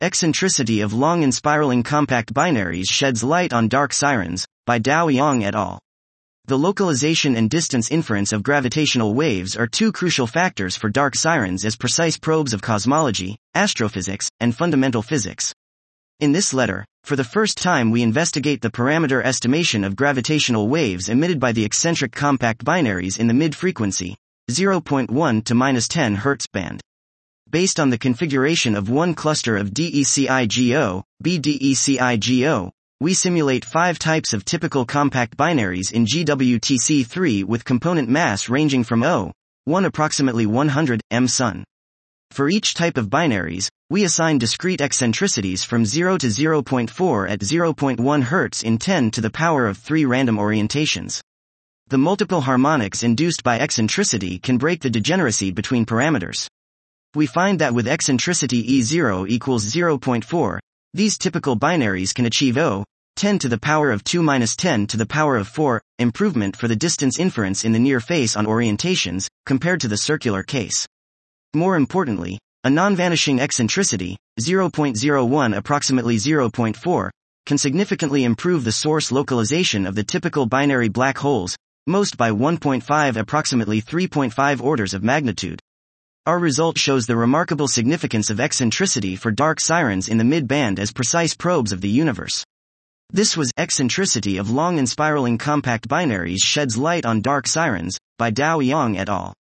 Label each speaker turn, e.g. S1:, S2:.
S1: Eccentricity of long and spiraling compact binaries sheds light on dark sirens, by Dao Yang et al. The localization and distance inference of gravitational waves are two crucial factors for dark sirens as precise probes of cosmology, astrophysics, and fundamental physics. In this letter, for the first time we investigate the parameter estimation of gravitational waves emitted by the eccentric compact binaries in the mid-frequency, 0.1 to -10 Hz band. Based on the configuration of one cluster of DECIGO, BDECIGO, we simulate 5 types of typical compact binaries in GWTC3 with component mass ranging from 1 approximately 100 m Sun. For each type of binaries, we assign discrete eccentricities from 0 to 0.4 at 0.1 Hz in 10 to the power of 3 random orientations. The multiple harmonics induced by eccentricity can break the degeneracy between parameters. We find that with eccentricity E0 equals 0.4, these typical binaries can achieve 10 to the power of 2 minus 10 to the power of 4 improvement for the distance inference in the near face on orientations, compared to the circular case. More importantly, a non-vanishing eccentricity, 0.01 approximately 0.4, can significantly improve the source localization of the typical binary black holes, most by 1.5 approximately 3.5 orders of magnitude. Our result shows the remarkable significance of eccentricity for dark sirens in the mid-band as precise probes of the universe. This was Eccentricity of Long and Spiraling Compact Binaries Sheds Light on Dark Sirens, by Dao Yang et al.